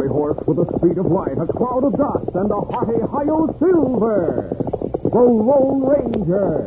fiery horse with the speed of light, a cloud of dust, and a hearty Hi-Yo Silver, the Lone Ranger.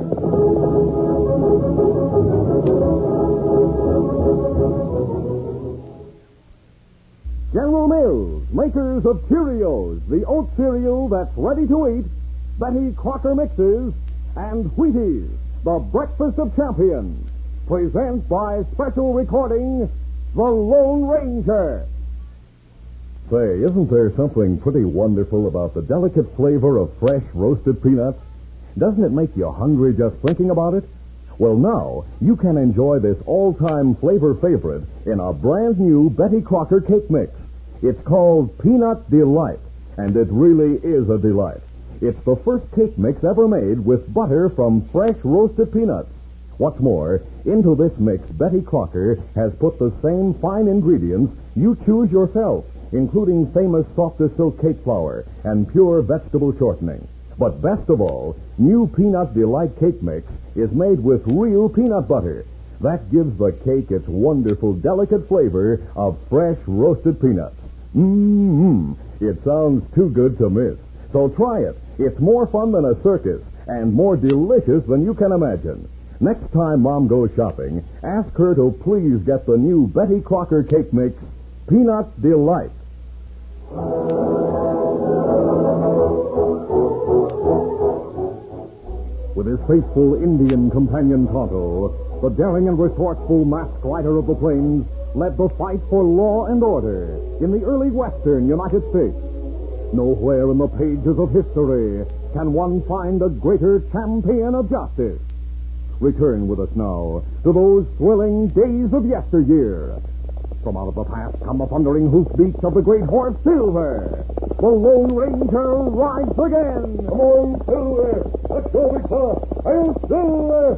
General Mills, makers of Cheerios, the oat cereal that's ready to eat, Betty Crocker mixes, and Wheaties, the breakfast of champions, presents by special recording, The Lone Ranger. Say, isn't there something pretty wonderful about the delicate flavor of fresh roasted peanuts? Doesn't it make you hungry just thinking about it? Well, now, you can enjoy this all-time flavor favorite in a brand new Betty Crocker cake mix. It's called Peanut Delight, and it really is a delight. It's the first cake mix ever made with butter from fresh roasted peanuts. What's more, into this mix, Betty Crocker has put the same fine ingredients you choose yourself, including famous soft-as-silk cake flour and pure vegetable shortening. But best of all, new Peanut Delight cake mix is made with real peanut butter. That gives the cake its wonderful, delicate flavor of fresh roasted peanuts. It sounds too good to miss. So try it. It's more fun than a circus and more delicious than you can imagine. Next time Mom goes shopping, ask her to please get the new Betty Crocker cake mix, Peanut Delight. With his faithful Indian companion Tonto, the daring and resourceful masked rider of the plains led the fight for law and order in the early western United States. Nowhere in the pages of history can one find a greater champion of justice. Return with us now to those thrilling days of yesteryear. From out of the past come the thundering hoofbeats of the great horse Silver. The Lone Ranger rides again. Come on, Silver. Let's go, big fella. Hail, Silver.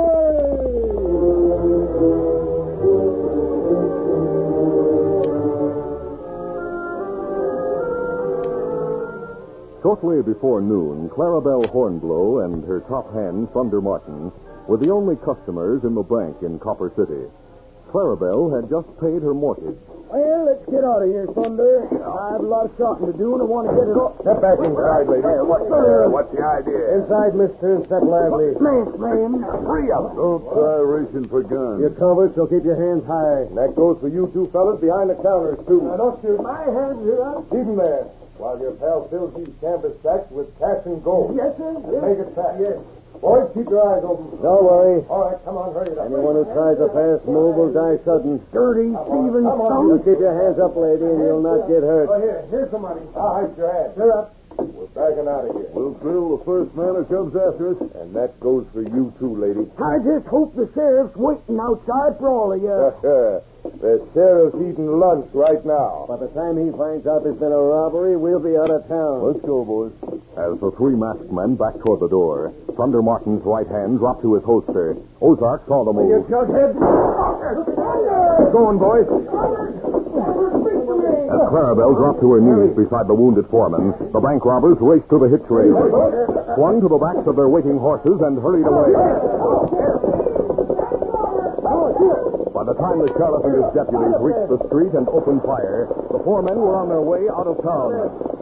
Shortly before noon, Clarabelle Hornblow and her top hand, Thunder Martin, were the only customers in the bank in Copper City. Clarabelle had just paid her mortgage. Well, let's get out of here, Thunder. I have a lot of shopping to do, and I want to get it all. Step back inside, lady. Hey, what's the What's the idea? Inside, mister, and step lively. Mask man? Hurry up. Don't try reaching for guns. You're covered, so keep your hands high. And that goes for you two fellas behind the counters, too. Now, don't shoot. My hands are up. Keep 'em there, while your pal fills these canvas sacks with cash and gold. Yes, sir. Yes. Make it fast. Yes. Boys, keep your eyes open. Don't worry. All right, come on, hurry it up. Anyone who tries a fast move will die sudden. Dirty, thieving come on. son. Just keep your hands up, lady, and you'll not get hurt. Oh, here's the money. I'll hide your hands. You're up. We're backing out of here. We'll drill the first man who comes after us. And that goes for you too, lady. I just hope the sheriff's waiting outside for all of you. The sheriff's eating lunch right now. By the time he finds out there's been a robbery, we'll be out of town. Let's go, boys. As the three masked men backed toward the door, Thunder Martin's right hand dropped to his holster. Ozark saw the move. Jughead. Going, boys. As Clarabelle dropped to her knees beside the wounded foreman, the bank robbers raced to the hitch rail, swung to the backs of their waiting horses, and hurried away. By the time the sheriff and his deputies reached the street and opened fire, the four men were on their way out of town.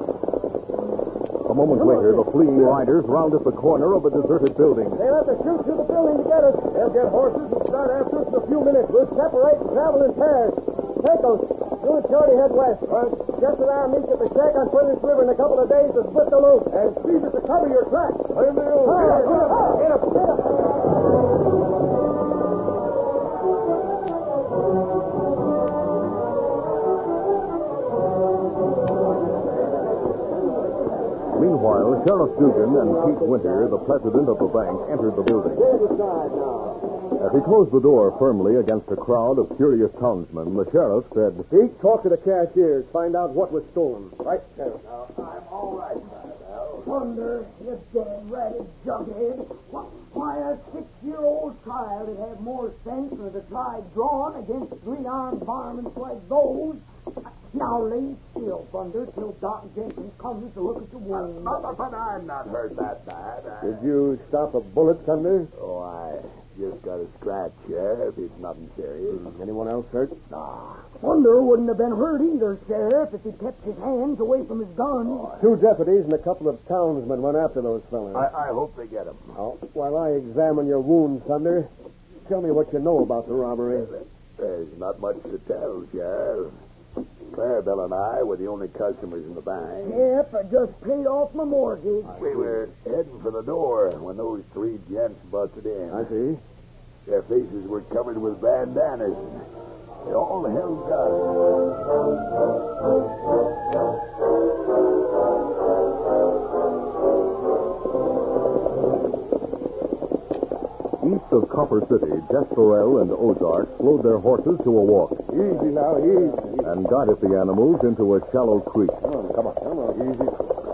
A moment later, the fleeing riders rounded the corner of a deserted building. They'll have to shoot through the building to get us. They'll get horses and start after us in a few minutes. We'll separate and travel in pairs. Pecos, you and Shorty head west. Just as our meet at the shack on Furnace River in a couple of days to split the loop. And see that to cover your tracks. Get up. Meanwhile, Sheriff Dugan and Pete Winter, the president of the bank, entered the building. As he closed the door firmly against a crowd of curious townsmen, the sheriff said, Pete, talk to the cashiers. Find out what was stolen. Right, Sheriff. I'm all right, Thunder, you dead ratted jughead. Why, a 6-year-old child would have more sense than to try drawing against three-armed varmints like those. Now lay still, Thunder, till Doc Jenkins comes to look at the wound. But I'm not hurt that bad. Did you stop a bullet, Thunder? Oh, just got a scratch, Sheriff. It's nothing serious. Anyone else hurt? Thunder wouldn't have been hurt either, Sheriff, if he'd kept his hands away from his gun. 2 deputies and a couple of townsmen went after those fellas. I hope they get him. Oh, while I examine your wounds, Thunder, tell me what you know about the robbery. There's not much to tell, Sheriff. Clarabelle and I were the only customers in the bank. Yep, I just paid off my mortgage. We were heading for the door when those 3 gents busted in. I see. Their faces were covered with bandanas. They all held guns. East of Copper City, Jess Farrell and Ozark slowed their horses to a walk Easy now, easy. and guided the animals into a shallow creek. Come on. Easy.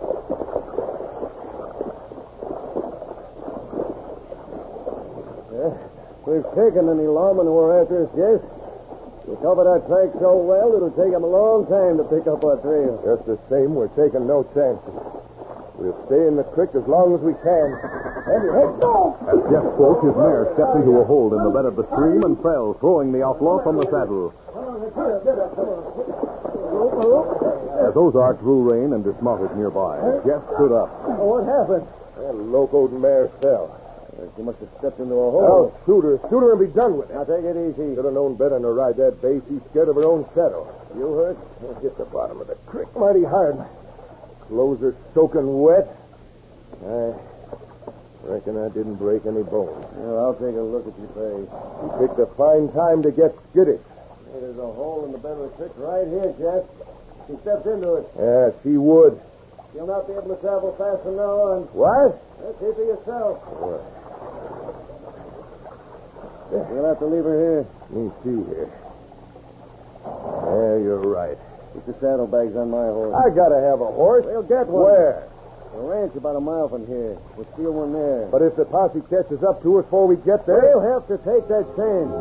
We've taken any lawmen who are after us, Jess. We covered our track so well, it'll take them a long time to pick up our trail. Just the same, we're taking no chances. We'll stay in the creek as long as we can. Heavy, go! As Jeff spoke, his mare stepped into a hole in the bed of the stream and fell, throwing the outlaw from the saddle. As Ozark drew rein and dismounted nearby, Jeff stood up. Oh, what happened? That locoed mare fell. She must have stepped into a hole. Oh, shoot her and be done with it. Now, take it easy. Should have known better than to ride that bay. She's scared of her own shadow. You hurt? Hit the bottom of the creek mighty hard. Clothes are soaking wet. I reckon I didn't break any bones. Well, I'll take a look at your face. You picked a fine time to get skittish. Hey, there's a hole in the bed of the creek right here, Jeff. She stepped into it. Yeah, she would. You'll not be able to travel fast from now on. What? See for yourself. All right. You'll have to leave her here. Let me see here. Yeah, you're right. Keep the saddlebags on my horse. I gotta have a horse. We'll get one. Where? The ranch about a mile from here. We'll steal one there. But if the posse catches up to us before we get there... We'll have to take that chance.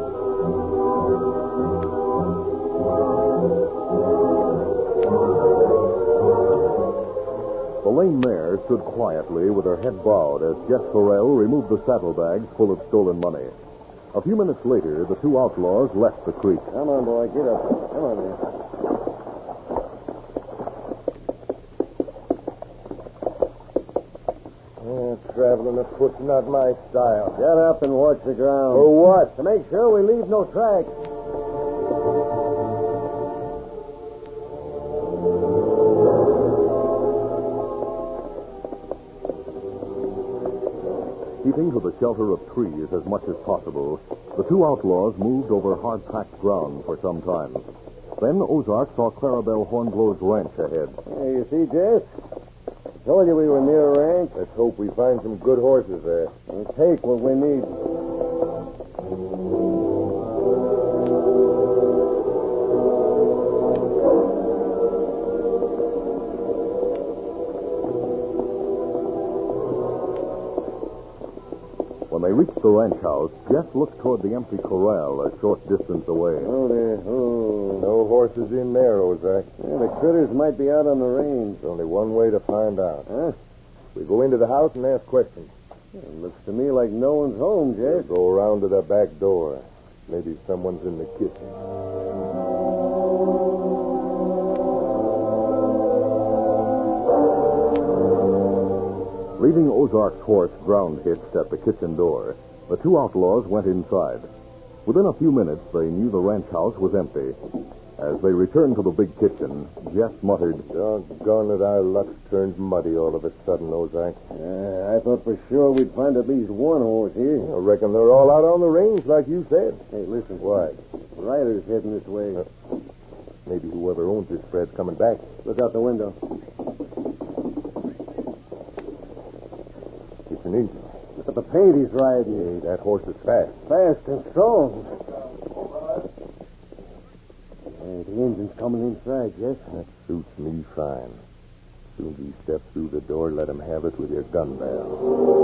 The lame mare stood quietly with her head bowed as Jeff Farrell removed the saddlebags full of stolen money. A few minutes later, the 2 outlaws left the creek. Come on, boy. Get up. Come on, man. Traveling afoot's not my style. Get up and watch the ground. For what? To make sure we leave no tracks. Keeping to the shelter of trees as much as possible, the 2 outlaws moved over hard-packed ground for some time. Then Ozark saw Clarabelle Hornblow's ranch ahead. Hey, you see, Jess? I told you we were near a ranch. Let's hope we find some good horses there. We'll take what we need. When they reached the ranch house, Jeff looked toward the empty corral a short distance away. Oh, there. Oh. No horses in there, Ozark. Yeah, the critters might be out on the range. There's only one way to find out. Huh? We go into the house and ask questions. It looks to me like no one's home, Jeff. We'll go around to the back door. Maybe someone's in the kitchen. Leaving Ozark's horse ground hitched at the kitchen door, the 2 outlaws went inside. Within a few minutes, they knew the ranch house was empty. As they returned to the big kitchen, Jeff muttered, "Doggone it, our luck's turned muddy all of a sudden, Ozark. I thought for sure we'd find at least one horse here. I reckon they're all out on the range, like you said. Hey, listen. What? The rider's heading this way. Maybe whoever owns this spread's coming back. Look out the window. It's an Indian. Look at the paint he's riding. Hey, that horse is fast. Fast and strong. Hey, the engine's coming inside, Jess. That suits me fine. Soon as he steps through the door, let him have it with your gun barrel.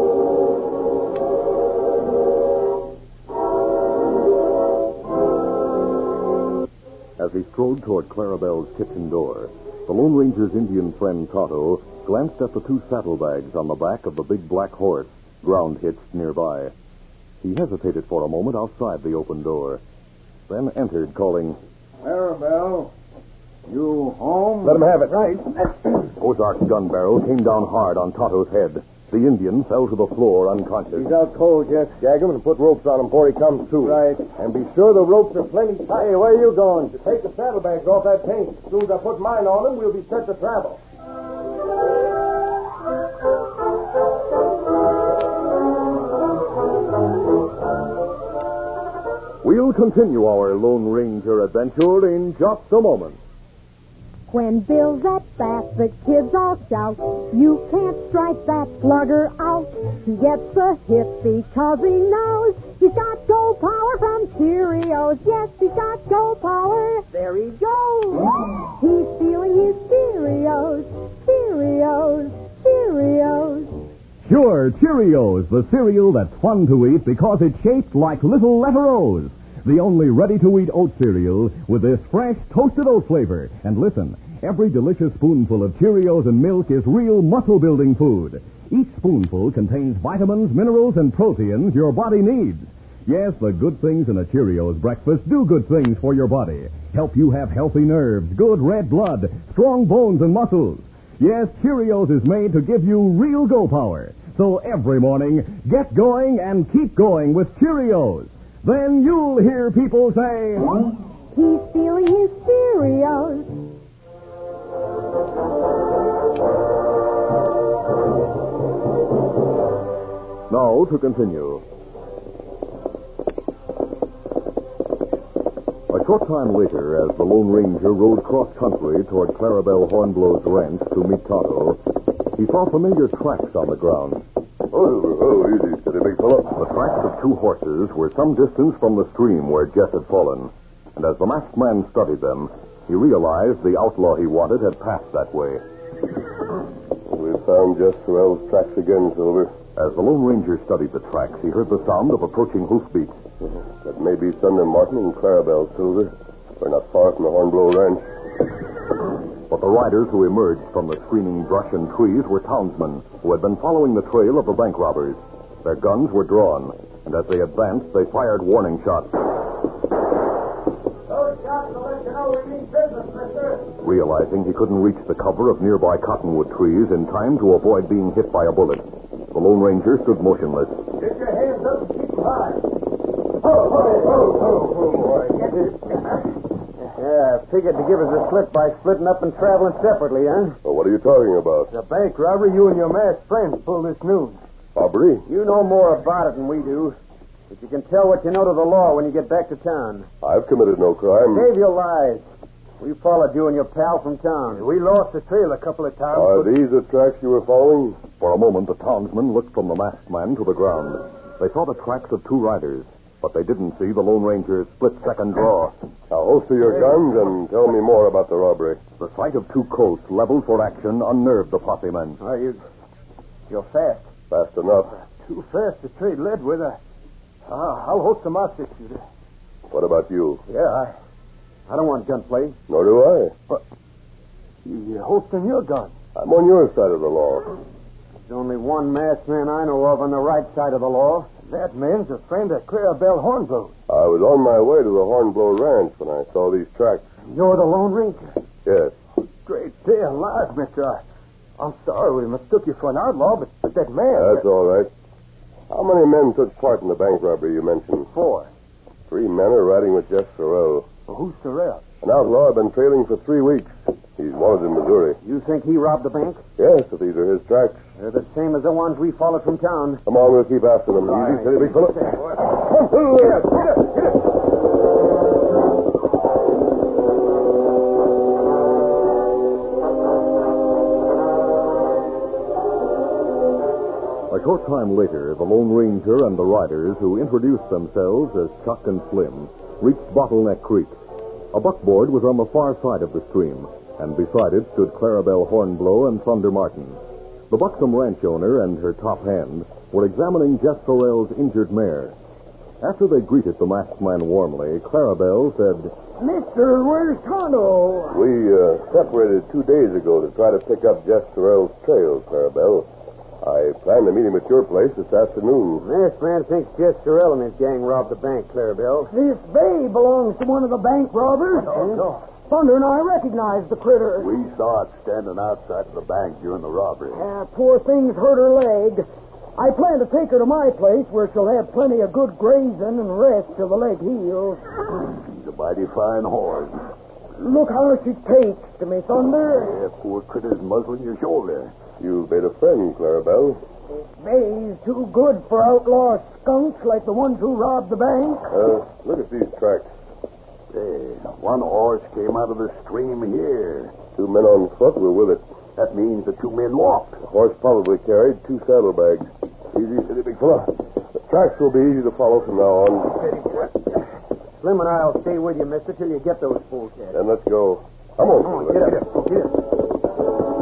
As he strode toward Clarabelle's kitchen door, the Lone Ranger's Indian friend Tonto glanced at the 2 saddlebags on the back of the big black horse, ground hitched nearby. He hesitated for a moment outside the open door, then entered, calling, Clarabelle, you home? "Let him have it." Right. Ozark's gun barrel came down hard on Tonto's head. The Indian fell to the floor unconscious. He's out cold, Jess. Gag him and put ropes on him before he comes to. Right. And be sure the ropes are plenty tight. Hey, where are you going? To take the saddlebags off that paint. As soon as I put mine on him, we'll be set to travel. We'll continue our Lone Ranger adventure in just a moment. When Bill's at bat, the kids all shout, "You can't strike that slugger out." He gets a hit because he knows he's got go power from Cheerios. Yes, he's got go power. There he goes. He's feeling his Cheerios, Cheerios, Cheerios. Sure, Cheerios, the cereal that's fun to eat because it's shaped like little letter O's. The only ready-to-eat oat cereal with this fresh toasted oat flavor. And listen, every delicious spoonful of Cheerios and milk is real muscle-building food. Each spoonful contains vitamins, minerals, and proteins your body needs. Yes, the good things in a Cheerios breakfast do good things for your body. Help you have healthy nerves, good red blood, strong bones and muscles. Yes, Cheerios is made to give you real go power. So every morning, get going and keep going with Cheerios. Then you'll hear people say, He's feeling his Cheerios. Now to continue. A short time later, as the Lone Ranger rode cross-country toward Clarabelle Hornblow's ranch to meet Tonto, he saw familiar tracks on the ground. Oh, easy, steady, big fellow. The tracks of two horses were some distance from the stream where Jess had fallen, and as the masked man studied them, he realized the outlaw he wanted had passed that way. We've found Jess Sorrell's tracks again, Silver. As the Lone Ranger studied the tracks, he heard the sound of approaching hoofbeats. That may be Thunder Martin and Clarabelle, Silver. We're not far from the Hornblow Ranch. But the riders who emerged from the screening brush and trees were townsmen who had been following the trail of the bank robbers. Their guns were drawn, and as they advanced, they fired warning shots. Those shots will let you know we mean business, mister. Realizing he couldn't reach the cover of nearby cottonwood trees in time to avoid being hit by a bullet, the Lone Ranger stood motionless. Get your hands up and keep them high. Yeah, figured to give us a slip by splitting up and traveling separately, huh? Well, what are you talking about? The bank robbery you and your masked friends pulled this noon. Robbery? You know more about it than we do. But you can tell what you know to the law when you get back to town. I've committed no crime. Save your lies. We followed you and your pal from town. We lost the trail a couple of times. Are these the tracks you were following? For a moment, the townsmen looked from the masked man to the ground. They saw the tracks of two riders, but they didn't see the Lone Ranger's split-second draw. Now, holster your guns and tell me more about the robbery. The sight of two Colts leveled for action unnerved the posse men. You're fast. Fast enough. Too fast to trade lead with. I'll holster my six-shooter. What about you? Yeah, I don't want gunplay. Nor do I. But you're holstering your gun. I'm on your side of the law. There's only one masked man I know of on the right side of the law. That man's a friend of Clarabelle Hornblow. I was on my way to the Hornblow Ranch when I saw these tracks. You're the Lone Ranger? Yes. Great day alive, mister. I'm sorry we mistook you for an outlaw, but that man... That's all right. How many men took part in the bank robbery you mentioned? 4. 3 men are riding with Jeff Sorrell. Well, who's Sorrell? An outlaw I've been trailing for 3 weeks. He's wanted in Missouri. You think he robbed the bank? Yes, if these are his tracks. They're the same as the ones we followed from town. Come on, we'll keep after them. Right. Easy, steady, big fellow. Get it. A short time later, the Lone Ranger and the riders, who introduced themselves as Chuck and Slim, reached Bottleneck Creek. A buckboard was on the far side of the stream, and beside it stood Clarabelle Hornblow and Thunder Martin. The buxom ranch owner and her top hand were examining Jeff Sorrell's injured mare. After they greeted the masked man warmly, Clarabelle said, Mister, where's Tonto? We separated 2 days ago to try to pick up Jeff Sorrell's trail, Clarabelle. I plan to meet him at your place this afternoon. Masked man thinks Jess Sorrell and his gang robbed the bank, Clarabelle. This bay belongs to one of the bank robbers. Thunder and I recognize the critter. We saw it standing outside of the bank during the robbery. Poor thing's hurt her leg. I plan to take her to my place where she'll have plenty of good grazing and rest till the leg heals. He's a mighty fine horse. Look how she takes to me, Thunder. Yeah, poor critter's muzzling your shoulder. You've made a friend, Clarabelle. This bay's too good for outlaw skunks like the ones who robbed the bank. Look at these tracks. Hey, one horse came out of the stream here. 2 men on foot were with it. That means the 2 men walked. The horse probably carried 2 saddlebags. Easy, steady, big fella. The tracks will be easy to follow from now on. Slim and I'll stay with you, mister, till you get those fools here. Then let's go. Come on, Get up.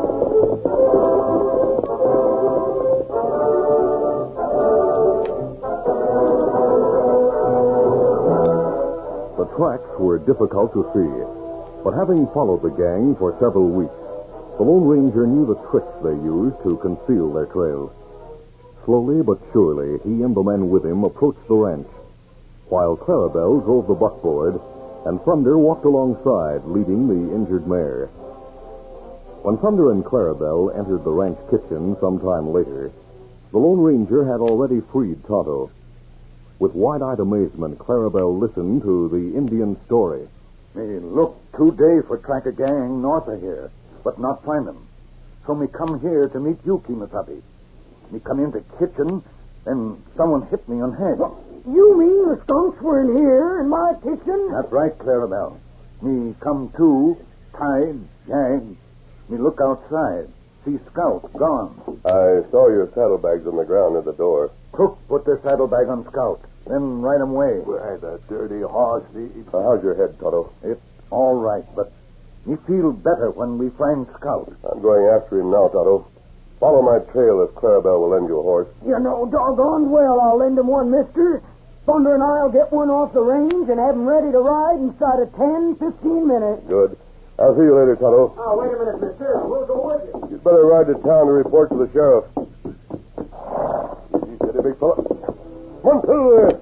The tracks were difficult to see, but having followed the gang for several weeks, the Lone Ranger knew the tricks they used to conceal their trail. Slowly but surely, he and the men with him approached the ranch, while Clarabelle drove the buckboard and Thunder walked alongside, leading the injured mare. When Thunder and Clarabelle entered the ranch kitchen sometime later, the Lone Ranger had already freed Tonto. With wide-eyed amazement, Clarabelle listened to the Indian's story. Me look 2 days for track a gang north of here, but not find them. So me come here to meet you, Kimasabi. Me come into kitchen, and someone hit me on head. You mean the skunks were in here, in my kitchen? That's right, Clarabelle. Me come to, tied, gagged. Me look outside. See Scout gone. I saw your saddlebags on the ground at the door. Cook put the saddlebag on Scout, then ride him away. Why, the dirty horse thief. How's your head, Tonto? It's all right, but me feel better when we find Scout. I'm going after him now, Tonto. Follow my trail if Clarabelle will lend you a horse. You know doggone well I'll lend him one, mister. Thunder and I'll get one off the range and have him ready to ride inside of 10, 15 minutes. Good. I'll see you later, Tonto. Oh, wait a minute, mister. We'll go with you. You'd better ride to town to report to the sheriff. Easy, steady, big fella. Come on, through there.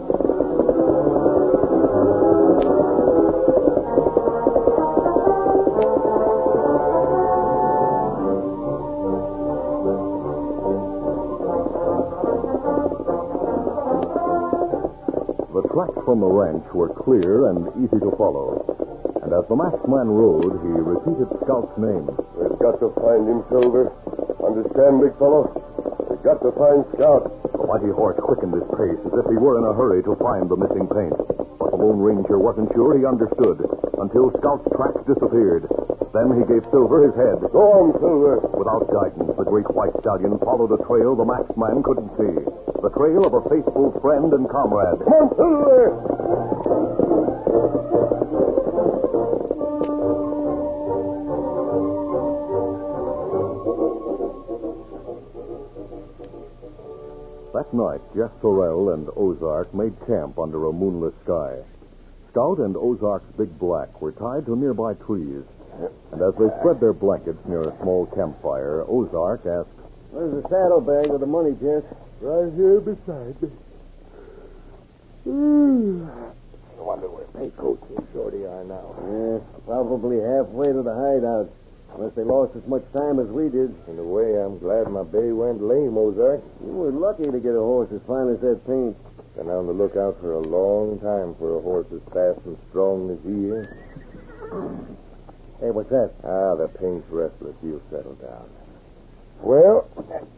The tracks from the ranch were clear and easy to follow. And as the masked man rode, he repeated Scout's name. We've got to find him, Silver. Understand, big fellow? We've got to find Scout. The mighty horse quickened his pace as if he were in a hurry to find the missing paint. But the Lone Ranger wasn't sure he understood until Scout's tracks disappeared. Then he gave Silver his head. Go on, Silver. Without guidance, the great white stallion followed a trail the masked man couldn't see. The trail of a faithful friend and comrade. Come on, Silver. That night, Jess Sorrell and Ozark made camp under a moonless sky. Scout and Ozark's big black were tied to nearby trees. And as they spread their blankets near a small campfire, Ozark asked, Where's the saddlebag with the money, Jess? Right here beside me. I wonder where Paycoach and Shorty are now. Yeah, probably halfway to the hideout. Unless they lost as much time as we did. In a way, I'm glad my bay went lame, Ozark. You were lucky to get a horse as fine as that paint. Been on the lookout for a long time for a horse as fast and strong as he is. Hey, what's that? Ah, the paint's restless. He'll settle down. Well,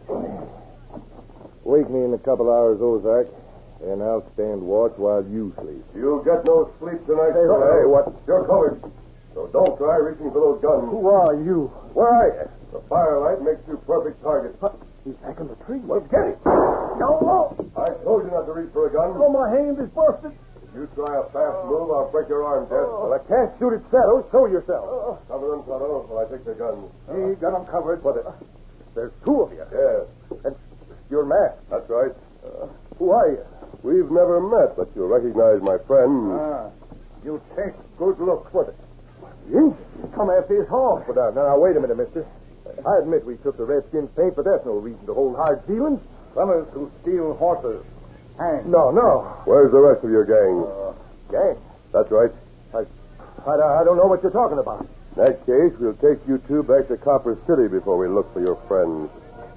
wake me in a couple hours, Ozark, and I'll stand watch while you sleep. You'll get no sleep tonight, Hey, what? You're covered. So don't try reaching for those guns. Who are you? Where are you? The firelight makes you perfect target. He's back in the tree. Well, get it. No. I told you not to reach for a gun. Oh, my hand is busted. If you try a fast move, I'll break your arm, Jess. Well, I can't shoot at shadows. Show yourself. Cover them, Tonto, while I take the guns. He got them covered. But there's 2 of you. Yes, And you're masked. that's right. Who are you? We've never met, but you'll recognize my friend. You take good looks with it. You come after his horse. Now, wait a minute, mister. I admit we took the Redskins' paint, but there's no reason to hold hard feelings. Fellas who steal horses. Hang. No. Where's the rest of your gang? Gang? That's right. I don't know what you're talking about. In that case, we'll take you two back to Copper City before we look for your friends.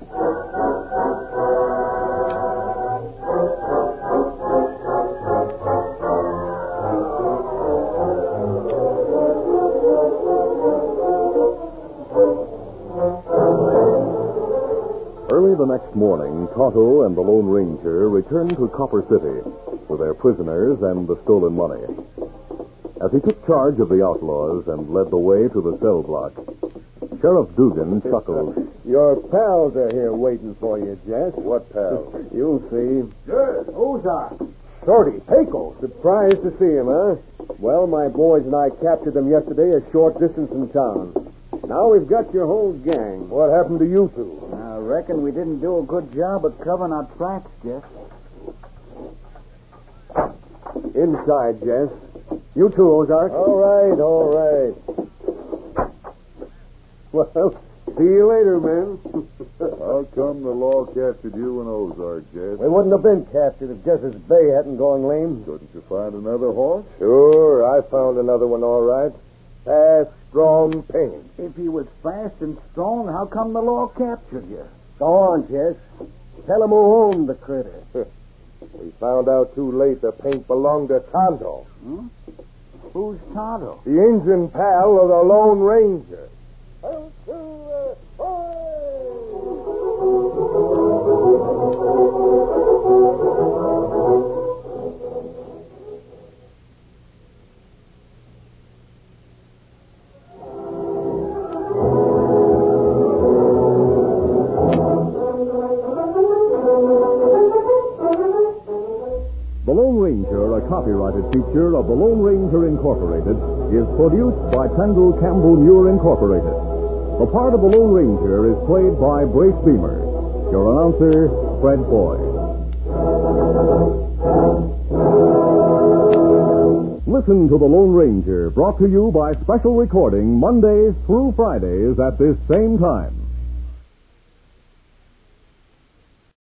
Early the next morning, Tonto and the Lone Ranger returned to Copper City with their prisoners and the stolen money. As he took charge of the outlaws and led the way to the cell block, Sheriff Dugan chuckled. Your pals are here waiting for you, Jess. What pals? You'll see. Good. Ozark. Shorty, Pecos. Surprised to see him, huh? Well, my boys and I captured them yesterday a short distance from town. Now we've got your whole gang. What happened to you two? I reckon we didn't do a good job of covering our tracks, Jess. Inside, Jess. You too, Ozark. All right. Well, see you later, men. How come the law captured you in Ozark, Jess? We wouldn't have been captured if Jess's bay hadn't gone lame. Couldn't you find another horse? Sure, I found another one all right. Fast, strong paint. If he was fast and strong, how come the law captured you? Go on, Jess. Tell him who owned the critter. We found out too late the paint belonged to Tonto. Who's Tonto? The Injun pal of the Lone Ranger. The Lone Ranger, a copyrighted feature of the Lone Ranger Incorporated, is produced by Pendle Campbell Muir Incorporated. The part of the Lone Ranger is played by Brace Beamer. Your announcer, Fred Boyd. Listen to the Lone Ranger, brought to you by special recording Mondays through Fridays at this same time.